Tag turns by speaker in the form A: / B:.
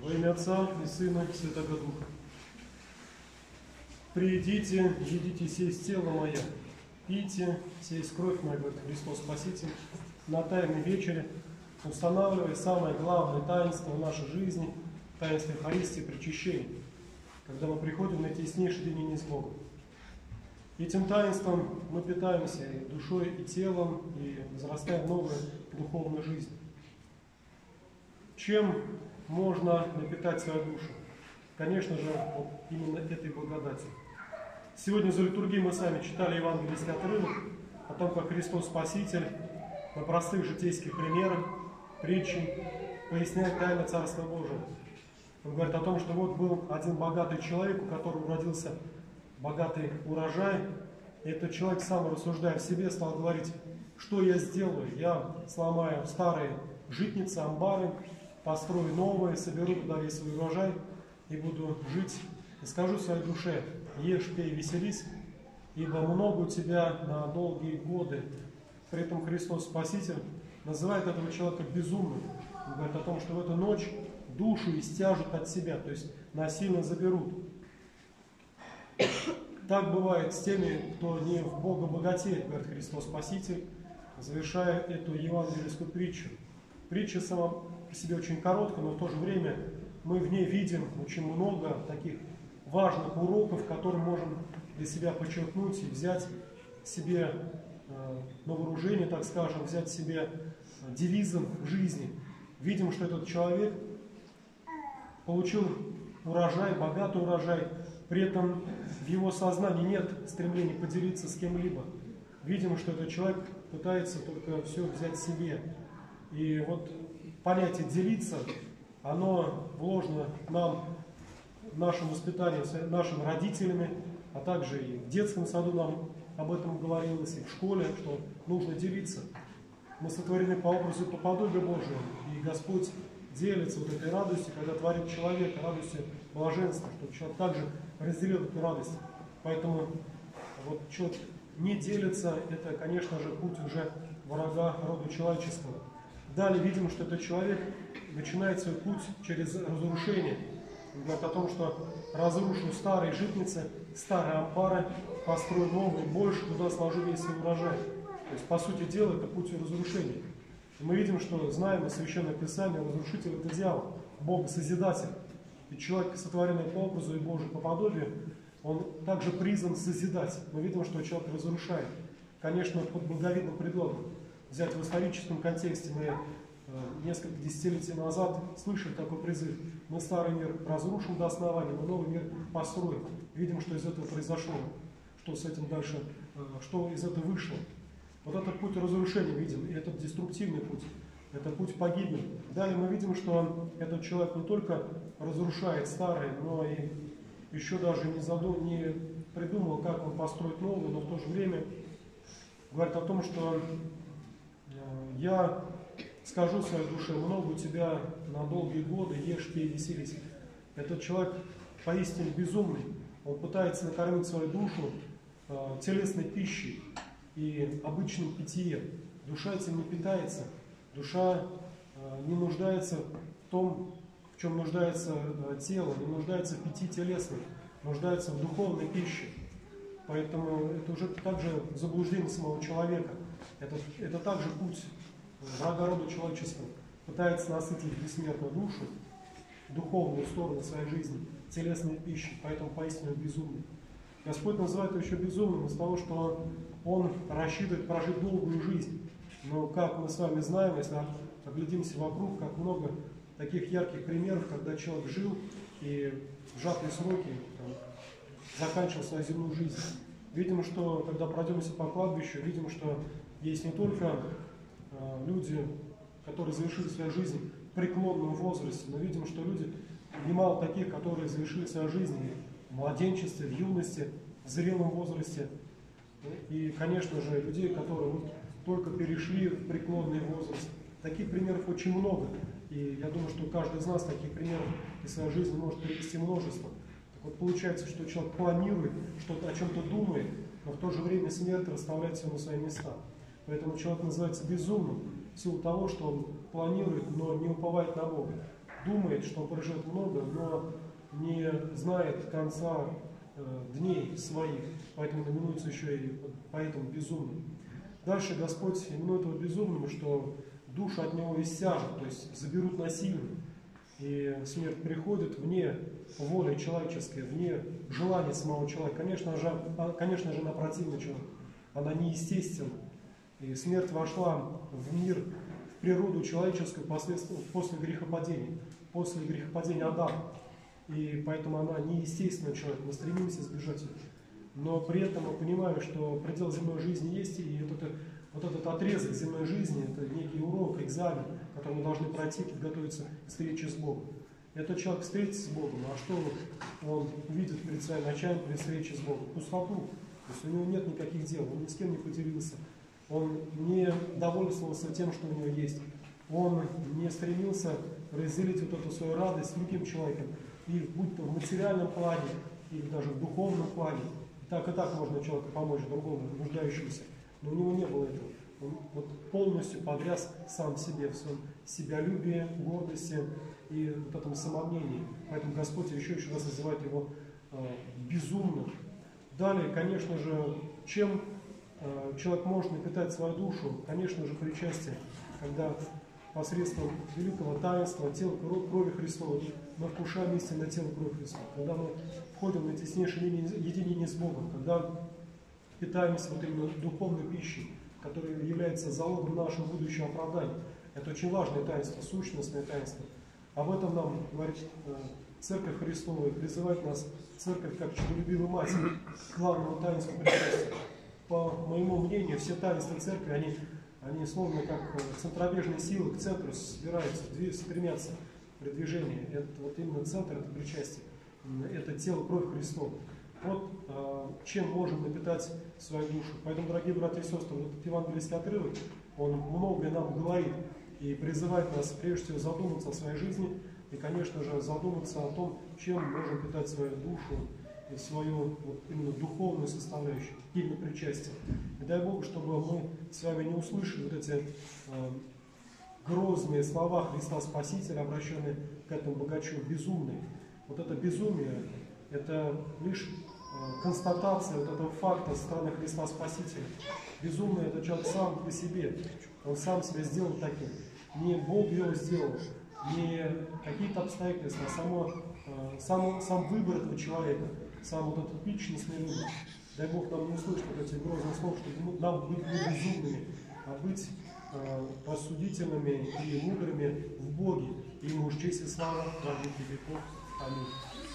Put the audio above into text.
A: Во имя Отца и Сына и Святого Духа. Приидите, едите, сесть тело мое, пейте, сесть кровь моя, говорит Христос Спаситель, на Тайной вечере, устанавливая самое главное таинство в нашей жизни, таинство Евхаристии, причащения, когда мы приходим на теснейшее единение с Богом. Этим таинством мы питаемся и душой, и телом, и возрастаем в новую духовную жизнь. Чем можно напитать свою душу? Конечно же, вот именно этой благодатью. Сегодня за литургией мы сами читали евангельский отрывок о том, как Христос Спаситель на простых житейских примерах, притчи, поясняет тайну Царства Божия. Он говорит о том, что вот был один богатый человек, у которого родился богатый урожай, и этот человек, сам рассуждая в себе, стал говорить: что я сделаю? Я сломаю старые житницы, амбары, построю новые, соберу туда весь свой урожай и буду жить. И скажу своей душе: ешь, пей, веселись, ибо много у тебя на долгие годы. При этом Христос Спаситель называет этого человека безумным. Он говорит о том, что в эту ночь душу истяжут от себя, то есть насильно заберут. Так бывает с теми, кто не в Бога богатеет, говорит Христос Спаситель, завершая эту евангельскую притчу. Притча сама по себе очень короткая, но в то же время мы в ней видим очень много таких важных уроков, которые можем для себя подчеркнуть и взять себе на вооружение, так скажем, взять себе девизом в жизни. Видим, что этот человек получил урожай, богатый урожай, при этом в его сознании нет стремления поделиться с кем-либо. Видим, что этот человек пытается только все взять себе. И вот понятие «делиться», оно вложено нам в нашем воспитании, нашими родителями, а также и в детском саду нам об этом говорилось, и в школе, что нужно делиться. Мы сотворены по образу и по подобию Божию, и Господь делится вот этой радостью, когда творит человека, радостью блаженства, чтобы человек также разделил эту радость. Поэтому вот человек не делится, это, конечно же, путь уже врага рода человеческого. Далее видим, что этот человек начинает свой путь через разрушение. Он говорит о том, что разрушу старые житницы, старые амбары, построю новые, больше туда сложу весь свой урожай. То есть, по сути дела, это путь разрушения. И мы видим, что знаем из Священного Писания, разрушитель — это дьявол, Бог Созидатель. И человек, сотворенный по образу и Божию по подобию, он также призван созидать. Мы видим, что человек разрушает. Конечно, под благовидным предлогом. Взять в историческом контексте, мы несколько десятилетий назад слышали такой призыв: мы старый мир разрушим до основания, мы новый мир построим. Видим, что из этого произошло, что с этим дальше, что из этого вышло. Вот этот путь разрушения видим, и этот деструктивный путь, это путь погибели. Далее мы видим, что этот человек не только разрушает старое, но и еще даже не придумал, как он построит новое, но в то же время говорит о том, что я скажу своей душе: много у тебя на долгие годы, ешь, пей, веселись. Этот человек поистине безумный. Он пытается накормить свою душу телесной пищей и обычным питьем. Душа этим не питается. Душа не нуждается в том, в чем нуждается тело, не нуждается в питье телесном, нуждается в духовной пище. Поэтому это уже также заблуждение самого человека. Это также путь врага рода человеческого. Пытается насытить бессмертную душу, духовную сторону своей жизни, телесной пищей, поэтому поистине безумный. Господь называет его еще безумным из того, что он рассчитывает прожить долгую жизнь. Но, как мы с вами знаем, если оглядимся вокруг, как много таких ярких примеров, когда человек жил и в сжатые сроки заканчивал свою земную жизнь. Видим, что когда пройдемся по кладбищу, видим, что есть не только люди, которые завершили свою жизнь в преклонном возрасте, но видим, что люди, немало таких, которые завершили свою жизнь в младенчестве, в юности, в зрелом возрасте. И, конечно же, людей, которые только перешли в преклонный возраст. Таких примеров очень много. И я думаю, что каждый из нас таких примеров из своей жизни может привести множество. Так вот, получается, что человек планирует, что-то о чем-то думает, но в то же время смерть расставляет все на свои места. Поэтому человек называется безумным в силу того, что он планирует, но не уповает на Бога. думает, что он проживет много, но не знает конца дней своих, поэтому именуется еще и поэтому безумным. Дальше Господь именует его безумным, что душу от него иссяжут, то есть заберут насильно. И смерть приходит вне воли человеческой, вне желания самого человека. Конечно же, она противна человеку, она неестественна. И смерть вошла в мир, в природу человеческую после грехопадения Адама. И поэтому она неестественна человеку, мы стремимся избежать ее. Но при этом мы понимаем, что предел земной жизни есть, и вот этот отрезок земной жизни, это некий урок, экзамен, который мы должны пройти, подготовиться к встрече с Богом. Этот человек встретится с Богом, а что он видит перед своим началом, при встрече с Богом? Пустоту. То есть у него нет никаких дел, он ни с кем не поделился, он не довольствовался тем, что у него есть. Он не стремился разделить вот эту свою радость с другим человеком, и будь то в материальном плане, или даже в духовном плане. И так можно человеку помочь, другому, нуждающемуся. Но у него не было этого. Он вот полностью погряз сам в себе, в своем себялюбии, гордости и вот этом самомнении. Поэтому Господь еще раз называет его безумным. Далее, конечно же, чем человек может напитать свою душу? Конечно же, причастие, когда посредством великого таинства, тела крови Христовой, мы вкушаем истинное тело крови Христова. Когда мы входим на теснейшее единение с Богом, когда питаемся вот именно духовной пищей, которая является залогом нашего будущего оправдания. Это очень важное таинство, сущностное таинство. Об этом нам говорит Церковь Христова, и призывает нас Церковь как чудолюбивая мать к главному таинству причастия. По моему мнению, все таинства Церкви, они словно как центробежные силы к центру собираются, стремятся при движении. Это вот именно центр, это причастие, это тело, кровь Христова. Вот чем можем напитать свою душу. Поэтому, дорогие братья и сестры, вот этот евангельский отрывок, он многое нам говорит и призывает нас прежде всего задуматься о своей жизни и, конечно же, задуматься о том, чем можем питать свою душу и свою вот именно духовную составляющую, именно причастие. И дай Бог, чтобы мы с вами не услышали вот эти грозные слова Христа Спасителя, обращенные к этому богачу, безумные. Вот это безумие, это лишь констатация вот этого факта со стороны Христа Спасителя. Безумный это человек сам по себе, он сам себя сделал таким. Не Бог его сделал, не какие-то обстоятельства, а сам выбор этого человека, сам вот этот личностный выбор. Дай Бог нам не услышать вот этих грозных слов, чтобы нам быть не безумными, а быть рассудительными и мудрыми в Боге. И ему уж честь и слава во веки веков. Аминь.